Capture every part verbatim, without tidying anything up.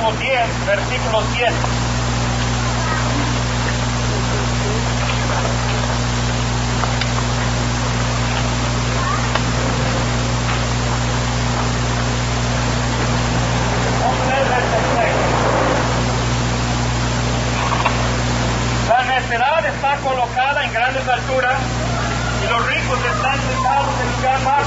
capítulo diez, versículo siete. La necedad está colocada en grandes alturas y los ricos están sentados en lugar más.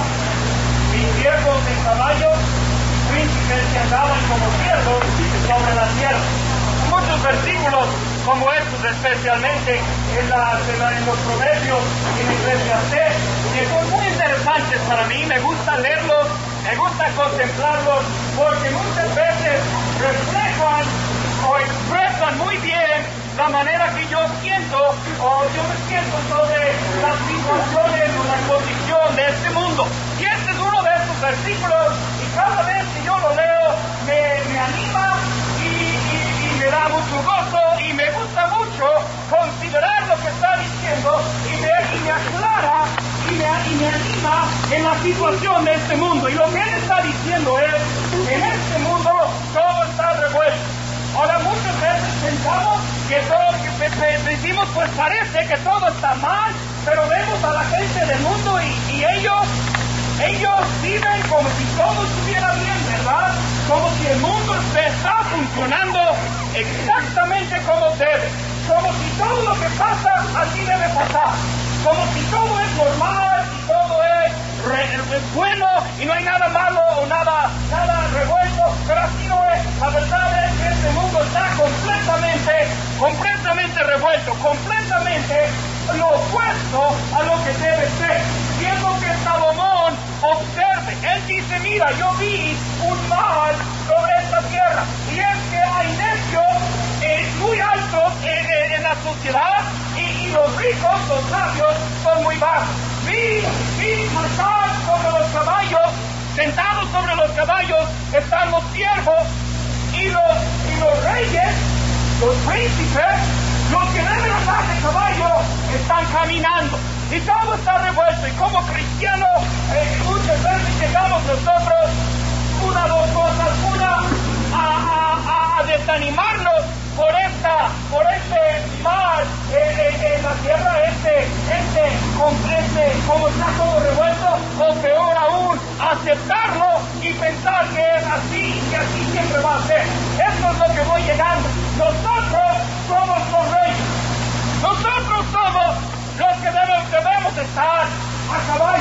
Mis siervos en caballos, príncipes que andaban como siervos sobre la tierra. Muchos versículos como estos, especialmente en, la, en, la, en los proverbios y en Eclesiastés, que son muy interesantes para mí. Me gusta leerlos, me gusta contemplarlos, porque muchas veces reflejan o expresan muy bien la manera que yo siento o yo me siento sobre las situaciones o la condición de este mundo. Y este es uno de estos versículos, y cada vez que yo lo leo me, me anima y, y, y me da mucho gozo, y me gusta mucho considerar lo que está diciendo, y me, y me aclara y me, y me anima en la situación de este mundo. Y lo que él está diciendo es, en este mundo todo está revuelto. Ahora, muchas veces pensamos que todo, que, que decimos, pues parece que todo está mal, pero vemos a la gente del mundo y, y ellos, ellos viven como si todo estuviera bien, ¿verdad? Como si el mundo está funcionando exactamente como debe, como si todo lo que pasa así debe pasar, como si todo es normal y todo es, re, es bueno y no hay nada malo o nada, nada revuelto, pero así no es. La verdad es que este mundo está completamente, completamente revuelto, completamente lo opuesto a lo que debe ser. Y es lo que Salomón observe. Él dice, mira, yo vi un mal sobre esta tierra, y es que hay necios eh, muy altos en, en, en la sociedad, y, y los ricos, los sabios, son muy bajos. Vi, vi pasar sobre los caballos, sentados sobre los caballos están los siervos, y los, y los reyes, los príncipes, los que deben andar de caballo, están caminando. Y todo está revuelto. Y como cristianos, eh, muchas veces llegamos nosotros, una o dos cosas. Una, a, a, a desanimarnos por esta, por este mal eh, eh, en la tierra, este, este, con este, como está todo revuelto, o peor aún, aceptarlo y pensar que es así y que así siempre va a ser. Esto es lo que voy llegando. Nosotros somos los reyes. Nosotros somos los que debemos, debemos estar a caballo.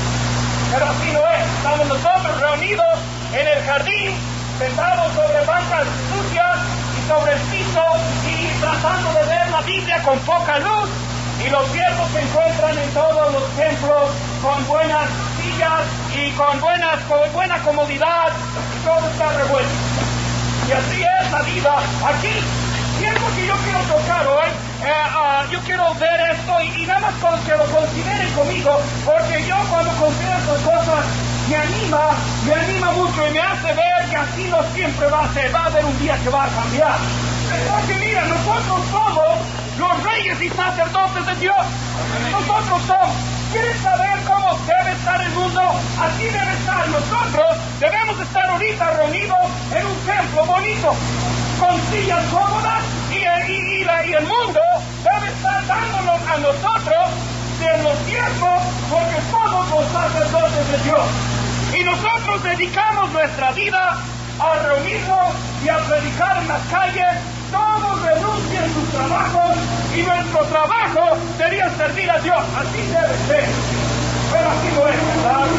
Pero así no es. Estamos nosotros reunidos en el jardín, sentados sobre bancas sucias y sobre el piso, y tratando de ver la Biblia con poca luz. Y los siervos se encuentran en todos los templos con buenas sillas y con, buenas, con buena comodidad. Y todo está revuelto. Y así es la vida aquí. Y es lo que yo quiero tocar hoy. Eh, uh, yo quiero ver esto y, y nada más con que lo consideren conmigo, porque yo cuando considero estas cosas me anima, me anima mucho y me hace ver que así no siempre va a ser. Va a haber un día que va a cambiar. Porque mira, nosotros somos los reyes y sacerdotes de Dios. Nosotros somos. ¿Quieres saber cómo debe estar el mundo? Así debe estar. Nosotros debemos estar ahorita reunidos en un templo bonito, con sillas cómodas, y, y, y, la, y el mundo debe estar dándonos a nosotros de los tiempos, porque somos los sacerdotes de Dios. Y nosotros dedicamos nuestra vida a reunirnos y a predicar en las calles. Todos renuncian sus trabajos, y nuestro trabajo sería servir a Dios. Así debe ser. Pero así no es, ¿verdad?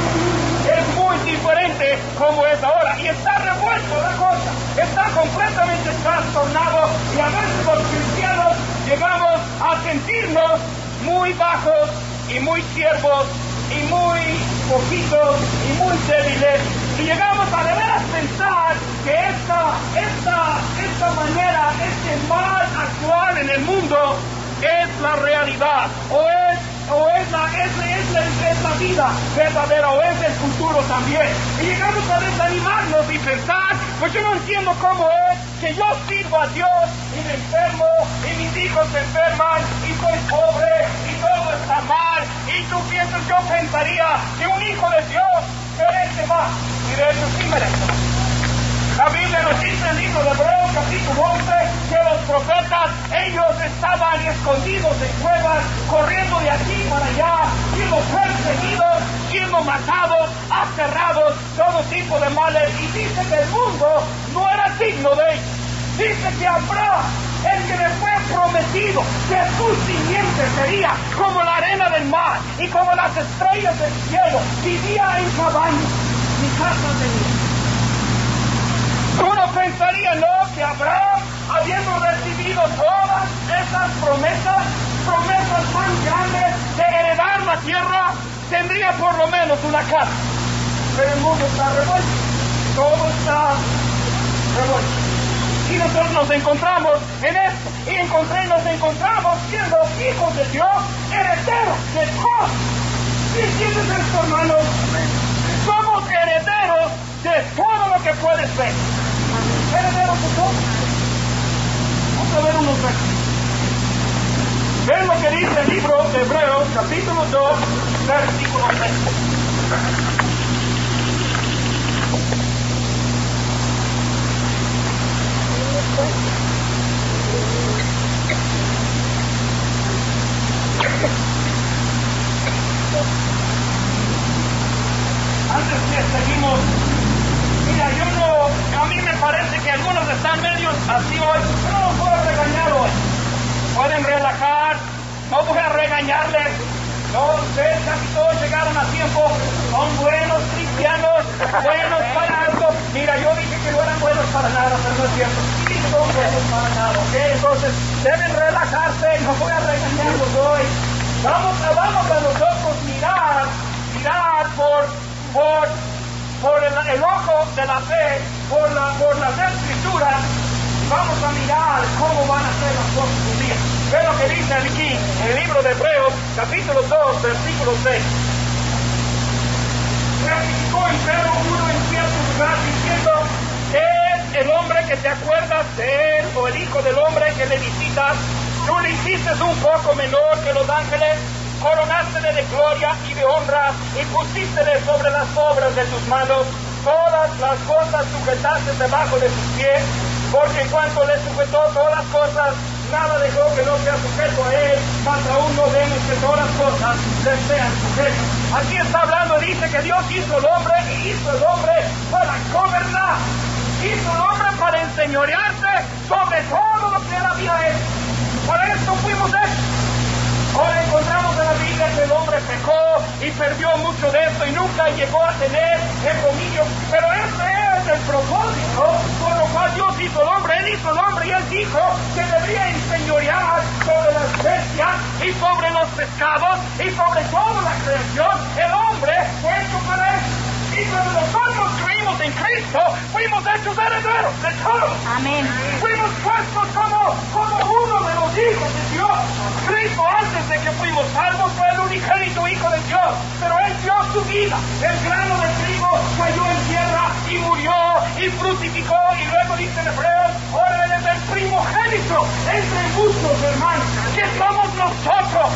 Es muy diferente como es ahora. Y está revuelto la cosa. Está completamente trastornado. Y a veces los cristianos llegamos a sentirnos muy bajos y muy siervos y muy poquitos y muy débiles. Y llegamos a de veras pensar que esta, esta, esta manera, este mal actual en el mundo es la realidad, o es, o es la, es, es, la, es la vida verdadera, o es el futuro también. Y llegamos a desanimarnos y pensar, pues yo no entiendo cómo es que yo sirvo a Dios y me enfermo, y mis hijos se enferman, y soy pobre, y todo está mal, y tú piensas, yo pensaría que un hijo de Dios merece más, y de hecho sí merece más. La Biblia nos dice en el libro libro de Hebreos, capítulo once, que los profetas, ellos estaban escondidos en cuevas, corriendo de aquí para allá, siendo perseguidos, siendo matados, aterrados, todo tipo de males. Y dice que el mundo no era digno de ellos. Dice que Abraham, el que le fue prometido que su simiente sería como la arena del mar y como las estrellas del cielo, vivía en cabañas y casas de nieve. Uno pensaría, no, que Abraham, habiendo recibido todas esas promesas, promesas tan grandes de heredar la tierra, tendría por lo menos una casa. Pero el mundo está revuelto, todo está revuelto. Y nosotros nos encontramos en esto, y encontré, nos encontramos siendo hijos de Dios, herederos de todo. ¿Sí entiendes esto, hermanos? Somos herederos de todo lo que puedes ver. Herederos de todo. Vamos a ver unos versículos. Ven lo que dice el libro de Hebreos, capítulo dos, versículo seis. Antes que seguimos, mira, yo no, a mí me parece que algunos están medios así hoy, pero no los puedo regañar hoy. Pueden relajar, no voy a regañarles. No, ustedes casi todos llegaron a tiempo, son buenos cristianos, buenos para algo. Mira, yo dije que no eran buenos para nada, pero no es cierto. Sí, son buenos para nada, ¿ok? Entonces, deben relajarse, no voy a regañarlos hoy. Vamos a, vamos a nosotros mirar, mirar por, por, por el, el ojo de la fe, por, la, por las escrituras. Vamos a mirar cómo van a ser las cosas un día. Ve lo que dice aquí en el libro de Hebreos, capítulo dos, versículo seis. Ratificó en Pedro uno en cierto lugar diciendo, es el hombre que te acuerdas de él, o el hijo del hombre que le visitas. Tú le hiciste un poco menor que los ángeles, coronástele de gloria y de honra, y pusístele sobre las obras de tus manos. Todas las cosas sujetaste debajo de sus pies, porque en cuanto le sujetó todas las cosas, nada dejó que no sea sujeto a él, mas aún no vemos que todas las cosas le sean sujetas. Aquí está hablando, dice que Dios hizo el hombre y hizo el hombre para gobernar. Hizo el hombre para enseñorearse sobre todo lo que él había hecho. Para esto fuimos hechos. Ahora encontramos en la Biblia que el hombre pecó y perdió mucho de esto y nunca llegó a tener el dominio. Pero ese es el propósito por lo cual Dios hizo el hombre. Él hizo el hombre y él dijo que debería enseñorear sobre las bestias y sobre los pescados y sobre toda la creación. El hombre fue hecho para eso. Y cuando nosotros creímos en Cristo, fuimos hechos herederos de todo. Amén. Fuimos puestos como, como uno de los hijos de Dios. Cristo, antes de que fuimos salvos, fue el unigénito Hijo de Dios. Pero Él dio su vida. El grano de trigo cayó en tierra y murió y fructificó. Y luego dice en Hebreos, ahora Él es el primogénito entre muchos hermanos, que somos nosotros.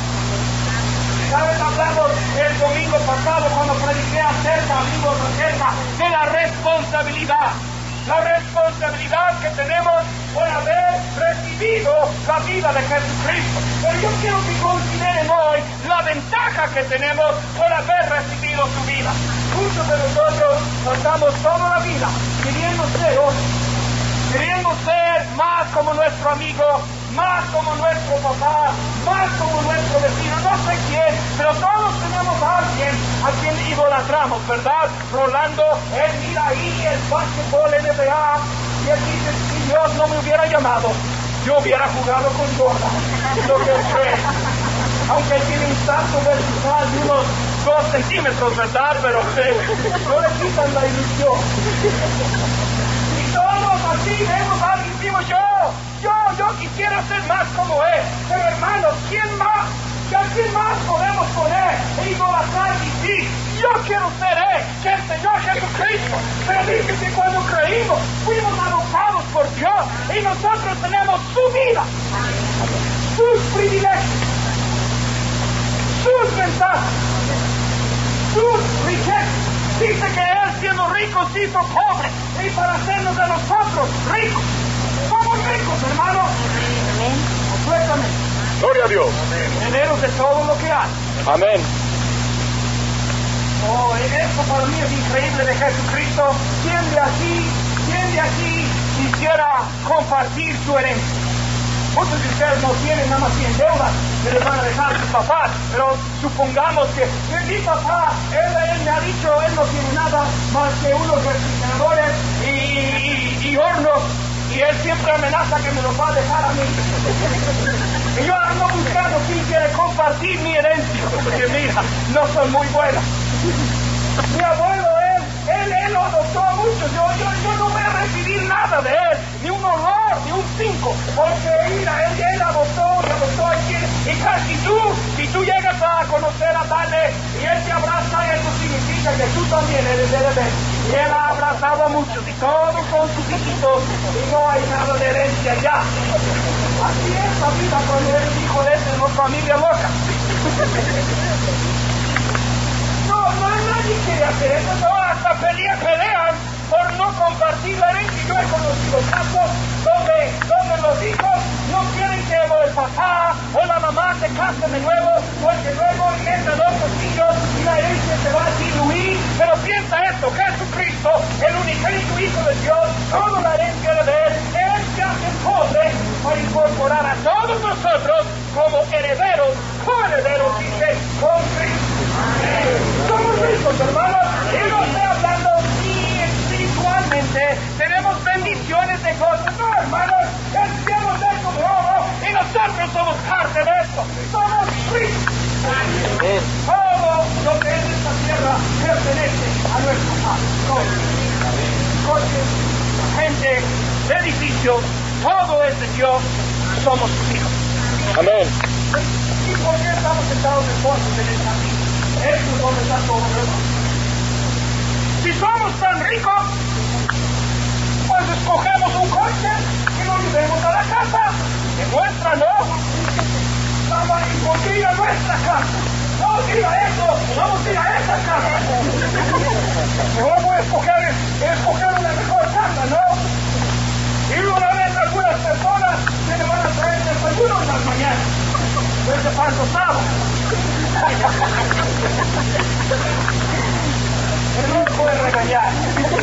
¿Sabes? Hablamos el domingo pasado cuando prediqué acerca, amigos, acerca de la responsabilidad. La responsabilidad que tenemos por haber recibido la vida de Jesucristo. Pero yo quiero que consideren hoy la ventaja que tenemos por haber recibido su vida. Muchos de nosotros pasamos toda la vida queriendo ser otros, queriendo ser más como nuestro amigo, más como nuestro papá, más como nuestro vecino, no sé quién, pero todos tenemos a alguien a quien idolatramos, ¿verdad? Rolando, él mira ahí el básquetbol N B A, y él dice, si Dios no me hubiera llamado, yo hubiera jugado con Jordan, lo que él cree. Aunque él tiene un salto vertical de unos dos centímetros, ¿verdad? Pero eh, no le quitan la ilusión. Todos así vemos a alguien, digo yo, yo, yo quisiera ser más como él, pero hermanos, ¿quién más? ¿A quién más podemos poner e idolatrar y sí? Yo quiero ser él, que el Señor Jesucristo. Pero dice que cuando creímos, fuimos adoptados por Dios y nosotros tenemos su vida, sus privilegios, sus ventajas, sus riquezas. Dice que Él, siendo rico, se hizo pobre, y para hacernos de nosotros ricos. Gloria a Dios. Herederos de todo lo que hay. Amén. Oh, esto para mí es increíble de Jesucristo. ¿Quién de aquí, quién de aquí quisiera compartir su herencia? Muchos de ustedes no tienen nada más en deuda que le van a dejar a sus papás, pero supongamos que mi papá, él, él me ha dicho, él no tiene nada más que unos refrigeradores y, y, y, y hornos, y él siempre amenaza que me los va a dejar a mí. Y yo ando buscando quién quiere compartir mi herencia, porque mira, no son muy buenas. Mi abuelo, él, él, él lo adoptó mucho. Yo, yo, yo no voy a recibir nada de él, ni un olor, ni un cinco, porque mira, él, él adoptó, y adoptó aquí. Y casi tú, si tú llegas a conocer a Dale y él te abraza, eso significa que tú también eres heredero. Y él ha abrazado a muchos, y todos son sus hijitos, y no hay nada de herencia ya. Así es la vida cuando eres hijo de esa familia loca. No, no, nadie quiere hacer eso, no, hasta pelean, pelean por no compartir la herencia. Yo he conocido casos donde, donde los hijos no quieren que el papá o la mamá se casen de nuevo, porque luego entran otros hijos y la herencia se va a diluir. Pero piensa esto, Jesucristo, el unigénito Hijo de Dios, toda la herencia de él, él se hace pobre para incorporar a todos nosotros como herederos, coherederos, dice, con Cristo. Somos ricos, hermanos, y no estoy hablando ni espiritualmente, tenemos bendiciones de cosas, no, hermanos, el cielo es como oro y nosotros somos parte de esto, somos ricos. Todo lo que es esta tierra pertenece a nuestro Padre. Coches, gente, edificios, todo es de Dios, somos sus hijos. Amén. ¿Y por qué estamos sentados en fondo de esta vida? Eso es donde está todo, hermano. Si somos tan ricos, pues escogemos un coche y nos llevemos a la casa. Es nuestra, ¿no? Vamos a ir a nuestra casa. Vamos a ir a eso, vamos a ir a esa casa. Mejor voy a escoger, escoger una mejor casa, ¿no? Y una vez algunas personas se le van a traer desayuno en las mañanas. Ese pan tostado. Él no puede regañar.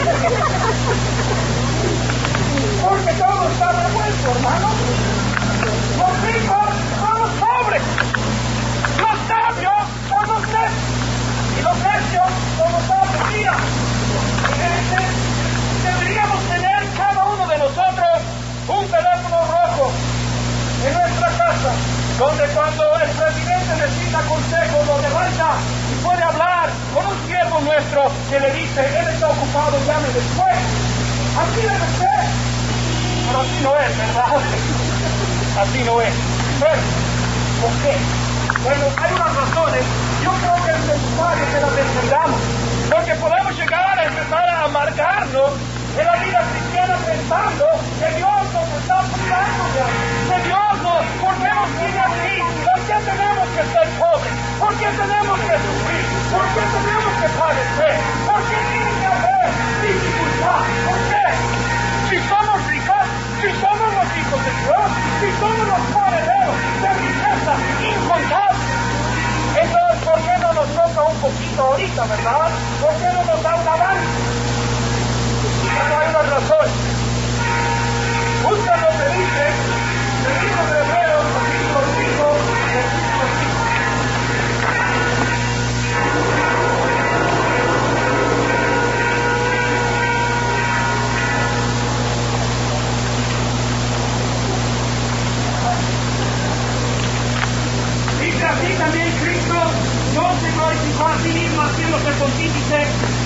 Porque todo está revuelto, hermano. Los ricos son los pobres. Los sabios son los necios. Y los necios son los sabios. Mira, deberíamos tener cada uno de nosotros un teléfono rojo en nuestra casa, donde cuando el presidente necesita consejo lo levanta y puede hablar con un siervo nuestro que le dice, él está ocupado, llame después. Así debe ser. Pero así no es, ¿verdad? Así no es. Bueno, ¿por qué? Bueno, hay unas razones. Yo creo que es necesario que las entendamos, porque podemos llegar a empezar a amargarnos en la vida cristiana pensando que Dios nos está privando de Dios. Nos, ¿por qué nos tiene así? ¿Por qué tenemos que ser pobres? ¿Por qué tenemos que sufrir? ¿Por qué tenemos que padecer? ¿Por qué tiene que haber dificultad? ¿Por qué? Si somos ricos, si somos los hijos de Dios, si somos los herederos de riqueza incontable, entonces ¿por qué no nos toca un poquito ahorita, verdad? ¿Por qué no nos da un avance? Pero hay una razón. Busca lo que dice el libro de Hebreos, capítulo cinco, versículo cinco. Dice así también Cristo no se glorificó a sí mismo haciéndose pontífice.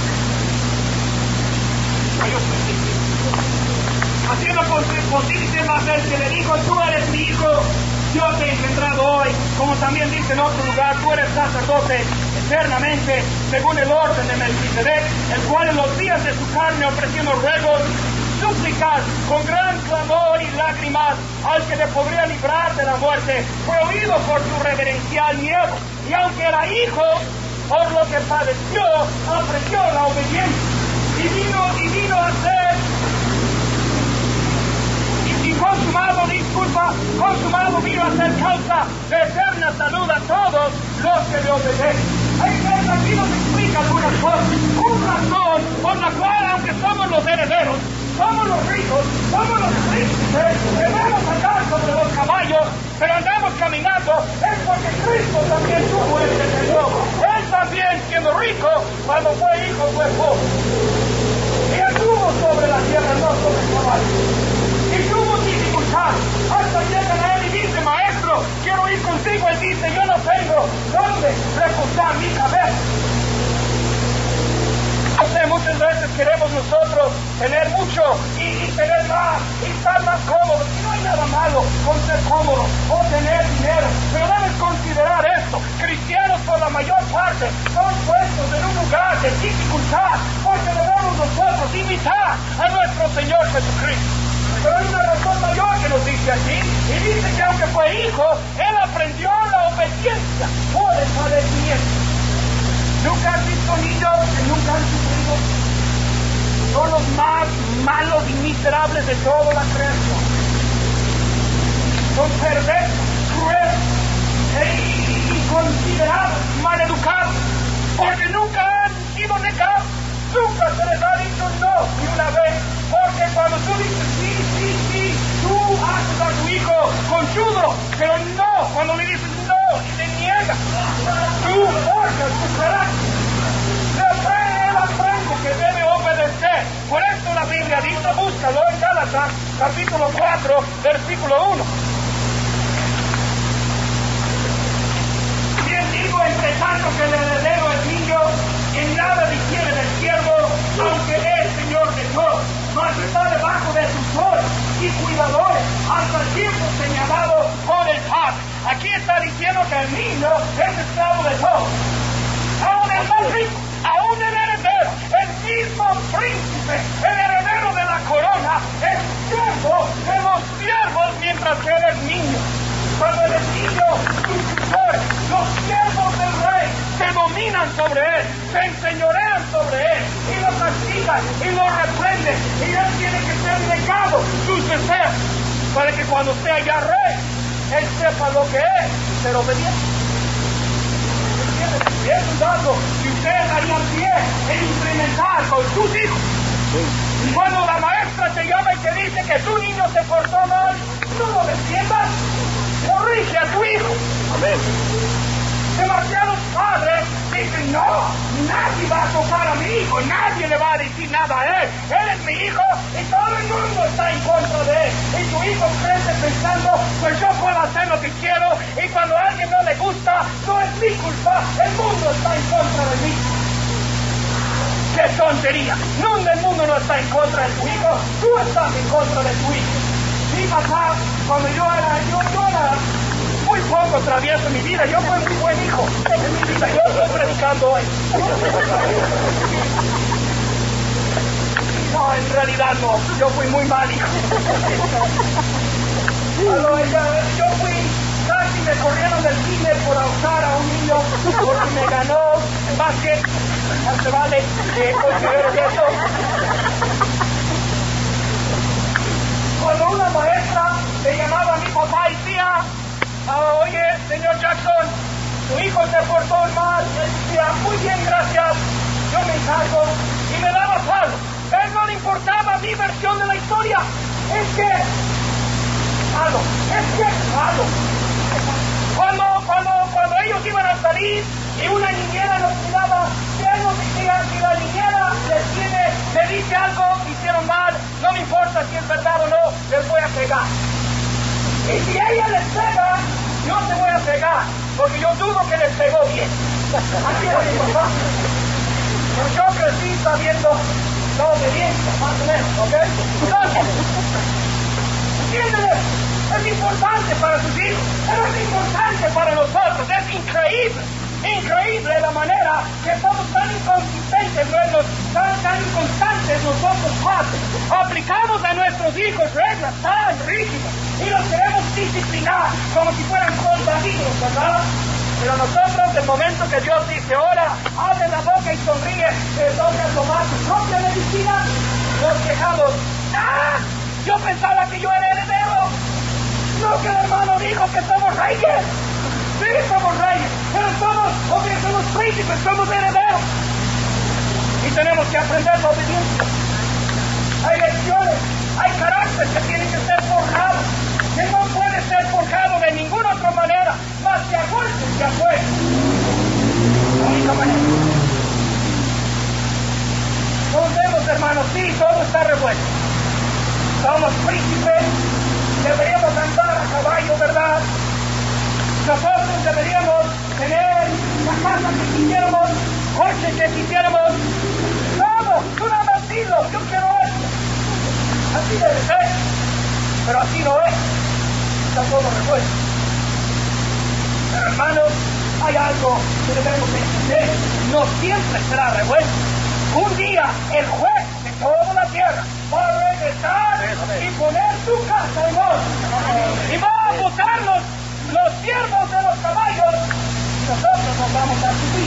Haciendo pontífice, más el que le dijo, tú eres mi hijo, yo te he engendrado hoy, como también dice en otro lugar, tú eres sacerdote eternamente, según el orden de Melquisedec, el cual en los días de su carne ofreciendo ruegos, súplicas, con gran clamor y lágrimas, al que le podría librar de la muerte, fue oído por su reverencial miedo, y aunque era hijo, por lo que padeció, aprendió la obediencia, y vino, y vino a ser, y, y consumado, disculpa, consumado vino a ser causa de eterna salud a todos los que le obedecen. Hay que aquí nos explica algunas cosas. Una razón por la cual, aunque somos los herederos, somos los ricos, somos los príncipes, debemos andar sobre los caballos, pero andamos caminando, es porque Cristo también tuvo este tesoro. Él también, siendo rico, cuando fue hijo, fue pobre. Y anduvo sobre la tierra, no sobre caballos. Y tuvo dificultad. Hasta llegan a él y dice, maestro, quiero ir contigo. Él dice, yo no tengo dónde reposar mi cabeza. No sé, muchas veces queremos nosotros tener mucho y, y tener más y estar más cómodos. Y no hay nada malo con ser cómodo o tener dinero. Pero debes considerar esto. Cristianos por la mayor parte son puestos en un lugar de dificultad porque debemos nosotros imitar a nuestro Señor Jesucristo. Pero hay una razón mayor que nos dice aquí, y dice que aunque fue hijo, él aprendió la obediencia por el padecimiento. Nunca han visto niños que nunca han sufrido. Son los más malos y miserables de toda la creación. Son perversos, crueles, e inconsiderados, maleducados, porque nunca han sido negados. Nunca se les ha dicho no ni una vez, porque cuando tú dices sí, sí, sí, tú haces a tu hijo conchudo, pero no, cuando le dices no y te niegas, tú forjas tu carácter. Él aprende que debe obedecer. Por esto la Biblia dice, búscalo en Gálatas, capítulo cuatro, versículo uno. Bien digo, entre tanto que el heredero es niño, en nada difiere del siervo, aunque es señor de todo, mas está debajo de tutores y cuidadores hasta el tiempo señalado por el Padre. Aquí está diciendo que el niño es esclavo de todo. Aún el más rico, aún el heredero, el mismo príncipe, el heredero de la corona, es siervo de los siervos mientras que él es niño. Cuando él es niño, sus tutores, los siervos del rey, se dominan sobre él, se enseñorean sobre él, y lo castigan, y lo reprenden, y él tiene que ser negado sus deseos, para que cuando sea ya rey, él sepa lo que es, ser obediente. Y es un dato que ustedes harían bien en implementar con sus hijos. Y cuando la maestra te llama y te dice que tu niño se portó mal, no lo defiendas, corrige a tu hijo. Amén. Demasiados padres dicen, no, nadie va a tocar a mi hijo, nadie le va a decir nada a él. Él es mi hijo y todo el mundo está en contra de él. Y tu hijo crece pensando, pues yo puedo hacer lo que quiero, y cuando a alguien no le gusta, no es mi culpa, el mundo está en contra de mí. ¡Qué tontería! No, el mundo no está en contra de tu hijo, tú estás en contra de tu hijo. Mi papá, cuando yo era, yo, yo era muy poco travieso en mi vida, yo fui muy buen hijo en mi vida, yo estoy predicando hoy. No, en realidad no, yo fui muy mal hijo. Yo fui, casi me corrieron del cine por ahorcar a un niño porque me ganó en básquet. No se vale que consideres eso. Cuando una maestra le llamaba a mi papá y decía, ah, oye, señor Jackson, tu hijo se portó mal, él decía, muy bien, gracias, yo me encargo, y me daba palo. A él no le importaba mi versión de la historia. Es que, palo, es que, palo. Cuando, cuando, cuando ellos iban a salir y una niñera los cuidaba, si él nos decía que la niñera les tiene, le dice algo, hicieron mal, no me importa si es verdad o no, les voy a pegar. Y si ella les pega, yo te voy a pegar, porque yo dudo que les pegó bien. Así era mi papá. Pero yo crecí sabiendo la obediencia, más o menos, ¿ok? Entonces, ¿entiendes? Es importante para tus hijos, pero es importante para nosotros. Es increíble, increíble la manera que somos tan inconsistentes, tan, tan inconstantes nosotros padres. Aplicamos a nuestros hijos reglas tan rígidas y los queremos disciplinar como si fueran contadillos, ¿verdad? Pero nosotros, el momento que Dios dice, ahora, abre la boca y sonríe, te toca tomar tu propia medicina, nos quejamos, ¡ah! Yo pensaba que yo era heredero. lo que el hermano dijo, que somos reyes. Sí, somos reyes, pero somos, o bien somos príncipes, somos herederos. Y tenemos que aprender la obediencia. Hay lecciones, hay carácter que tienen que ser forjados, que no puede ser forjado de ninguna otra manera, más que a golpes que a fuego. La única manera. Nos vemos, hermanos, sí, todo está revuelto. Somos príncipes, deberíamos andar a caballo, ¿verdad? Nosotros deberíamos tener la casa que quisiéramos, coches que quisiéramos. Vamos, tú nada más dilo, yo quiero esto. Así debe ser, pero así no es. Está todo revuelto. Pero hermanos, hay algo que debemos entender. No siempre será revuelto. Un día el juez de toda la tierra va a regresar y poner su casa en orden. Y va a votar los, los siervos de los caballos. Y nosotros nos vamos a subir.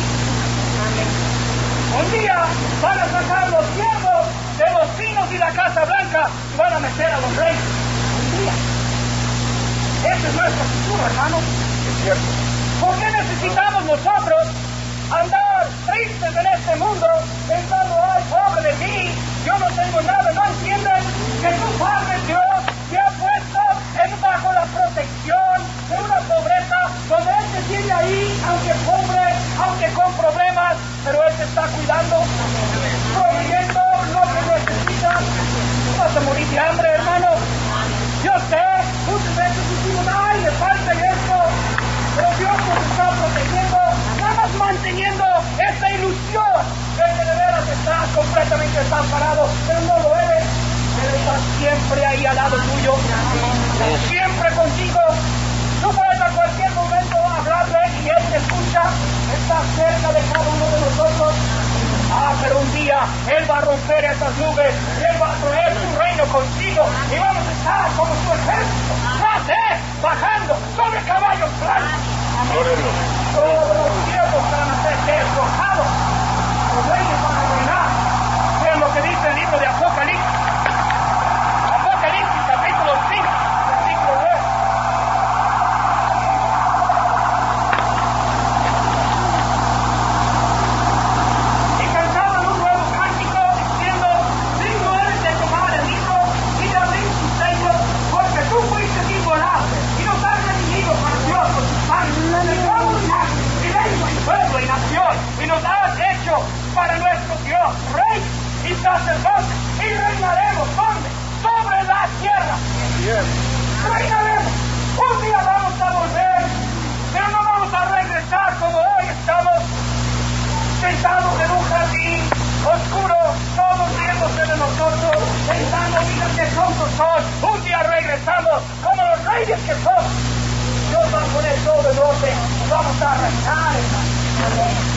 Un día van a sacar los siervos de los pinos y la Casa Blanca y van a meter a los reyes. Un día. Ese es nuestro futuro, hermano. Es cierto. ¿Por qué necesitamos nosotros andar tristes en este mundo pensando, ay, pobre de mí, yo no tengo nada? ¿No entienden que tu Padre Dios te ha puesto en bajo la protección de una pobreza donde Él te tiene ahí, aunque pobre, aunque con problemas, pero Él te está cuidando, proveyendo lo que necesitas? No vas a morir de hambre, hermano. Yo sé, muchas veces decimos, ay, me falta esto, pero Dios nos está protegiendo, nada más manteniendo esa ilusión de que de veras estás completamente desamparado, pero no lo eres. Él está siempre ahí al lado tuyo, siempre contigo. Tú puedes a cualquier momento hablarle y Él te escucha, está cerca de cada uno de nosotros. Ah, pero un día Él va a romper esas nubes, Él va a traer su reino consigo y vamos a estar como su ejército, tras Él, bajando sobre caballos blancos. Todos los siervos van a ser despojados, los reyes van a reinar. Vean lo que dice el libro de Apocalipsis. Apocalipsis capítulo cinco, versículo nueve. Y nos has hecho para nuestro Dios rey y sacerdote, y reinaremos ¿dónde? Sobre la tierra. Reinaremos. Un día vamos a volver, pero no vamos a regresar como hoy estamos sentados en un jardín oscuro, todos riéndose de nosotros, pensando, mira qué tontos son. Un día regresamos como los reyes que somos. Dios va a poner todo en orden, vamos a reinar, hermano.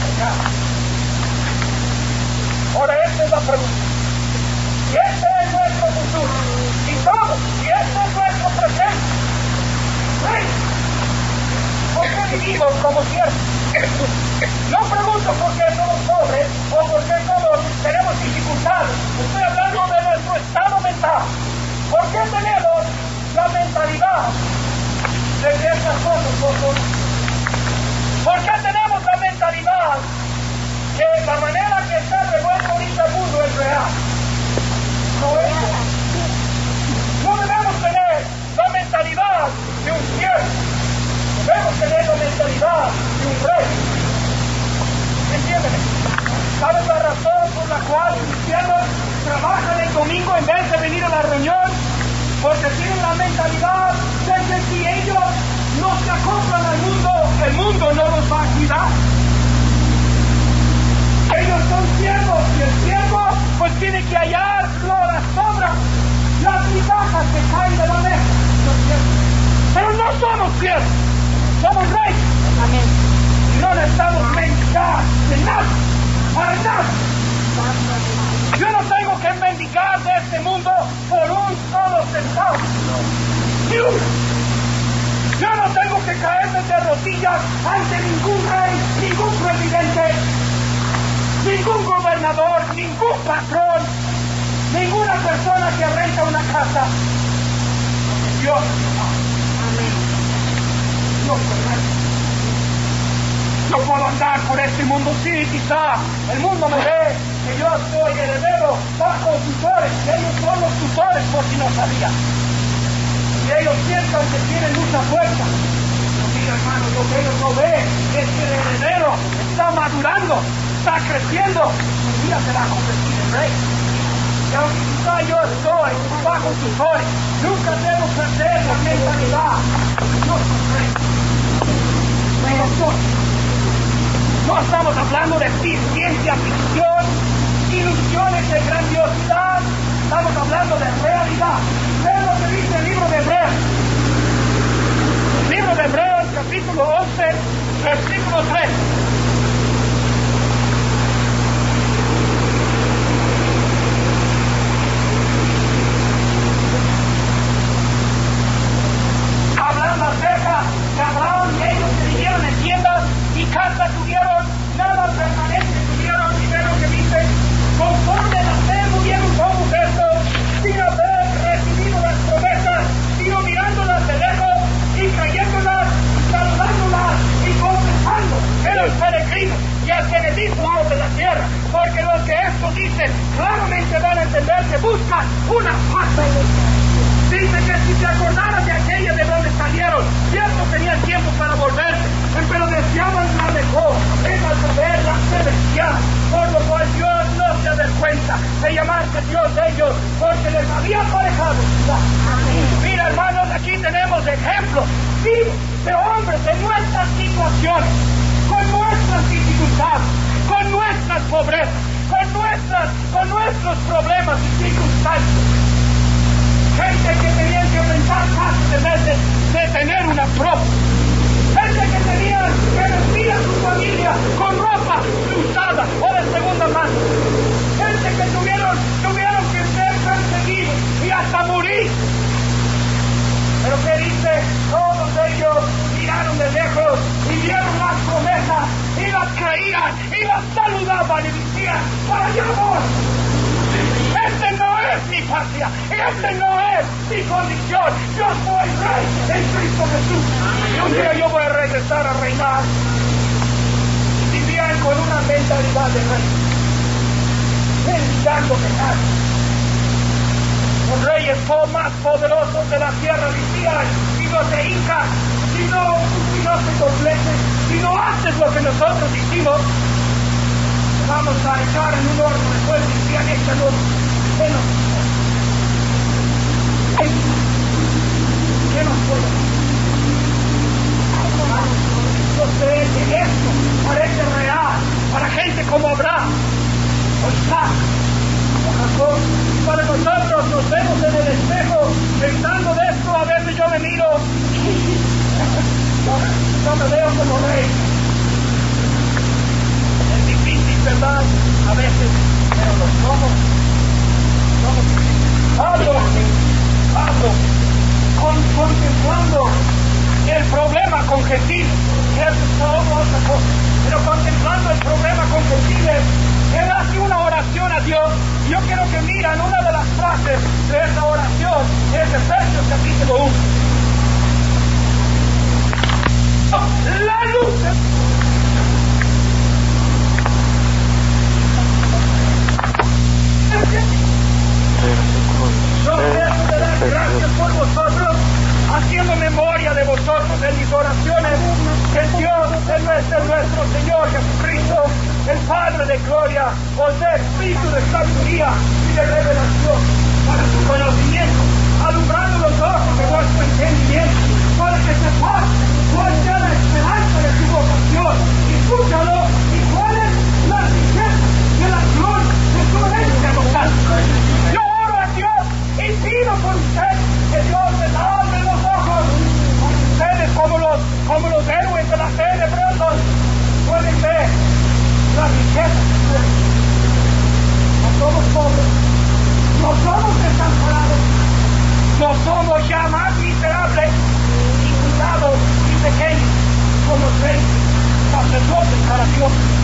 Ahora esta es la pregunta. Si este es nuestro futuro, y todo, si este es nuestro presente, ¿sí? ¿Por qué vivimos como siervos? No pregunto por qué somos pobres o por qué somos, tenemos dificultades. Estoy hablando de nuestro estado mental. ¿Por qué tenemos la mentalidad de que estas cosas no son? ¿Por qué tenemos la mentalidad que la manera que está revuelto ahorita el mundo es real? No es. No debemos tener la mentalidad de un siervo. Debemos tener la mentalidad de un rey. ¿Entienden? ¿Sabes la razón por la cual los cristianos trabajan el domingo en vez de venir a la reunión? Porque tienen la mentalidad de que si ellos no se acoplan al mundo, el mundo no los va a cuidar. Ellos son siervos y el siervo pues tiene que hallar las sobras, las migajas que caen de la mesa. Pero no somos siervos, somos reyes. Amén. Y no necesitamos mendigar de nada, para nada. Yo no tengo que mendigar de este mundo por un solo centavo. Ni uno. Yo no tengo que caerme de rodillas ante ningún rey, ningún presidente, ningún gobernador, ningún patrón, ninguna persona que renta una casa. Dios. Amén. Dios permite. Yo puedo andar por este mundo, sí, quizá el mundo me ve que yo soy heredero bajo tutores, y ellos son los tutores por si no sabían. Y ellos piensan que tienen mucha fuerza. Pero mira, hermano, lo que ellos no ven es que el heredero está madurando, está creciendo, y un día se va a convertir en rey. Y aunque quizá yo estoy bajo tutores, nunca debo perder la mentalidad. Yo soy rey. Pero yo no estamos hablando de ciencia ficción, ilusiones de grandiosidad, estamos hablando de realidad. Vean lo que dice el libro de Hebreos. El libro de Hebreos, capítulo once, versículo tres. Hablando acerca de Abraham y ellos que vivieron en tiendas y casas tuvieron, nada permanente tuvieron, y ve lo que dice, conforme la fe murieron como muertos, sin haber recibido las promesas, sino mirándolas de lejos y creyéndolas, saludándolas y confesando en los peregrinos y al que les dijo de la tierra, porque los que esto dicen claramente van a entender que buscan una paz. Dice que si se acordaran de aquella de donde salieron, cierto tenían tiempo para volverse, pero deseaban la mejor, es al saber la celestial, por lo cual Dios no se avergüenza de llamarse Dios de ellos, porque les había aparejado. Mira, hermanos, aquí tenemos ejemplos vivos de hombres en nuestras situaciones, con nuestras dificultades, con nuestras pobrezas, con nuestras, con nuestros problemas y circunstancias. Gente que tenían que rentar casas en vez de, de tener una propia. Gente que tenían que vestir a su familia con ropa usada o de segunda mano. Gente que tuvieron, tuvieron que ser perseguidos y hasta morir. Pero ¿qué dice? Todos ellos miraron de lejos y vieron las promesas y las creían y las saludaban y decían, para allá voy. Este no es mi patria, este no es mi condición. Yo soy rey en Cristo Jesús. Y un día yo voy a regresar a reinar. Vivían con una mentalidad de rey, pensando que nadie. Los reyes más poderosos de la tierra decían, si no te hincas, si no, si no te dobleces, si no haces lo que nosotros hicimos, vamos a echar en un horno de fuego. Y decían, échanos menos. ¿Qué nos puede? Yo sé que esto parece real para gente como Abraham o Isaac o Jacob. Para nosotros nos vemos en el espejo pensando de esto, a veces yo me miro no, no me veo como rey. Es difícil, ¿verdad? A veces, pero lo somos. somos. Pablo, Pablo, con, contemplando el problema con gentiles, eso es todo otra cosa, pero contemplando el problema con gentiles, él hace una oración a Dios. Y yo quiero que miran una de las frases de esa oración, es de Efesios capítulo uno. La luz. Yo quiero dar gracias por vosotros, haciendo memoria de vosotros en mis oraciones, que el Dios de nuestro, nuestro Señor Jesucristo, el Padre de gloria, os dé espíritu de sabiduría y de revelación para su conocimiento, alumbrando los ojos de vuestro entendimiento, para que sepáis cuál sea la esperanza de su vocación, y escúchalo, y cuál es la riqueza de la gloria de su herencia en los santos. Yo oro a Dios y pido por usted que Dios les abre los ojos, porque ustedes como los, como los héroes de la fe de Hebreos pueden ver la riqueza de su herencia. No somos pobres, no somos desamparados, no somos ya más miserables, y cuidados y pequeños, como reyes, sacerdotes para Dios.